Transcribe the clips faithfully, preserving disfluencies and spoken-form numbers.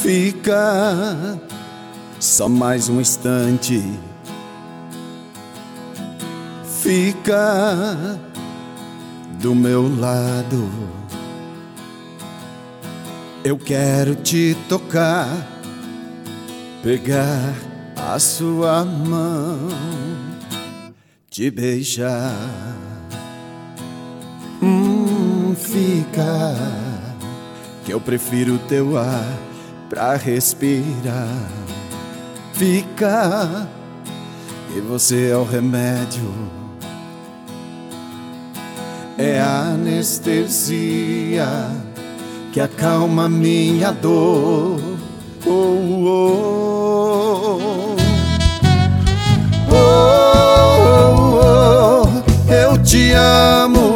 Fica só mais um instante. Fica do meu lado. Eu quero te tocar, pegar a sua mão, te beijar. Hum, fica, que eu prefiro teu ar pra respirar. Fica, e você é o remédio, é a anestesia que acalma minha dor. Oh, oh, oh, oh, oh, eu te amo.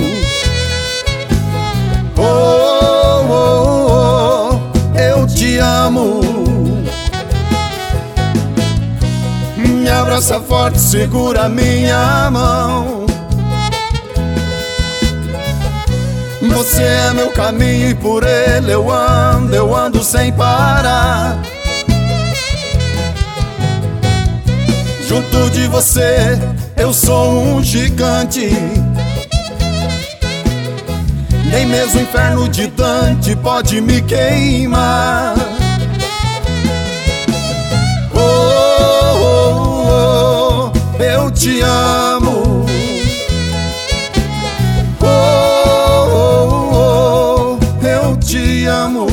Oh, oh, oh, eu te amo. Me abraça forte, segura minha mão. Você é meu caminho e por ele eu ando, eu ando sem parar. Junto de você eu sou um gigante. Nem mesmo o inferno de Dante pode me queimar. Oh, oh, oh, eu te amo. Te amo.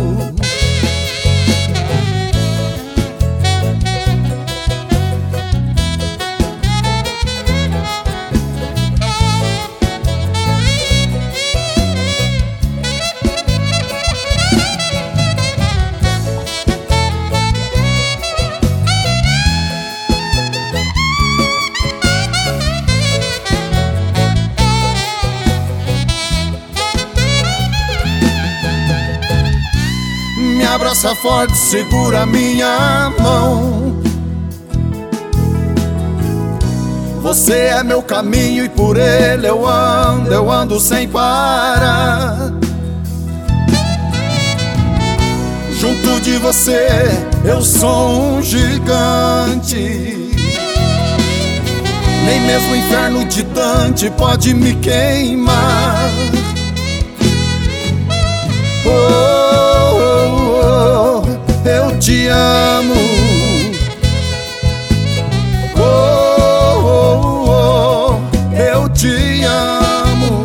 Me abraça forte, segura minha mão. Você é meu caminho e por ele eu ando, eu ando sem parar. Junto de você eu sou um gigante. Nem mesmo o inferno de Dante pode me queimar. Oh, eu te amo. Oh, oh, oh, eu te amo.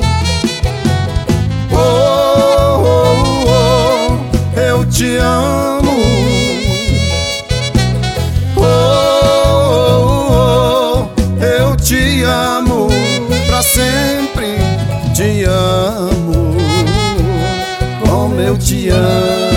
Oh, oh, oh, eu te amo. Oh, oh, oh, eu te amo. Pra sempre te amo. Como eu te amo.